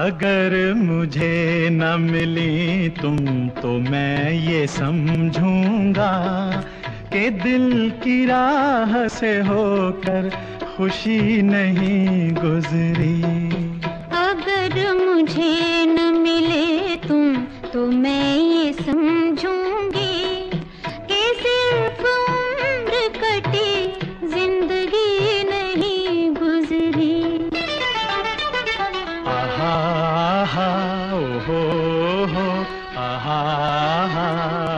अगर मुझे न मिली तुम तो मैं ये समझूंगा कि दिल की राह से होकर खुशी नहीं गुजरी। अगर मुझे न मिले तुम तो मैं ये समझूंगी कि सिर्फ उम्र कटी जिंदगी नहीं गुजरी। आहा आहा ओहो हो आहा आहा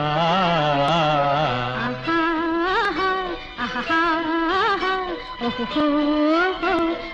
आहा आहा ओहो हो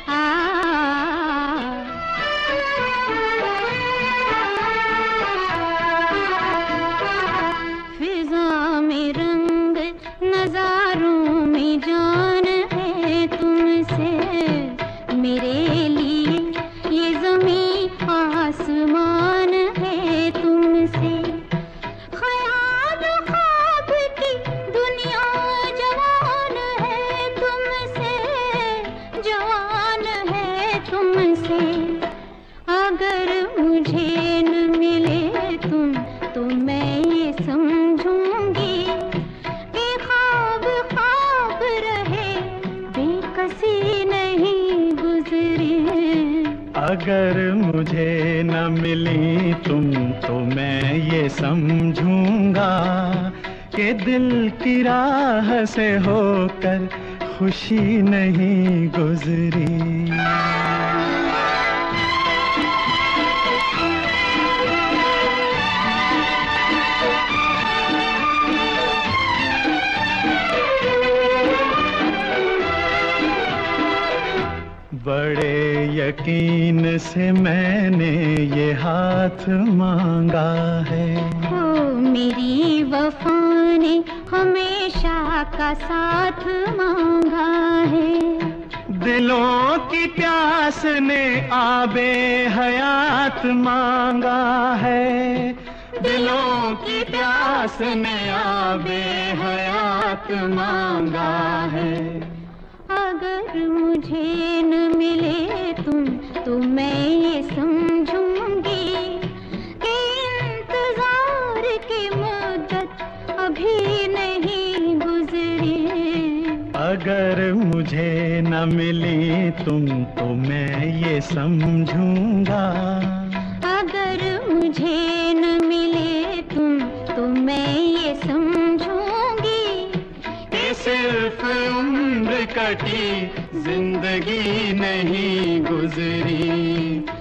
फिजा में रंग नजारों में जान है तुमसे, मेरे लिए ये ज़मीं आसमान है तुमसे। ख्याल ख्वाब की दुनिया जवान है तुमसे, जवान है तुमसे। अगर मुझे न मिले तुम तो मैं ये समझूंगी कि ख्वाब ख्वाब रहे बेकसी नहीं गुजरी। अगर मुझे न मिली तुम तो मैं ये समझूंगा कि दिल की राह से होकर खुशी नहीं गुजरी। बड़े यकीन से मैंने ये हाथ मांगा है, ओ मेरी वफा ने हमेशा का साथ मांगा है। दिलों की प्यास ने आबे हयात मांगा है, दिलों की प्यास ने आबे हयात मांगा है। अगर मुझे न मिले तुम तो मैं ये समझूंगी कि इंतजार की मुद्दत अभी नहीं गुजरी। अगर मुझे न मिली तुम तो मैं ये समझूंगा। अगर मुझे न मिले तुम तो मैं ये समझूंगी कि सिर्फ उम्र कटी जिंदगी नहीं गुजरी।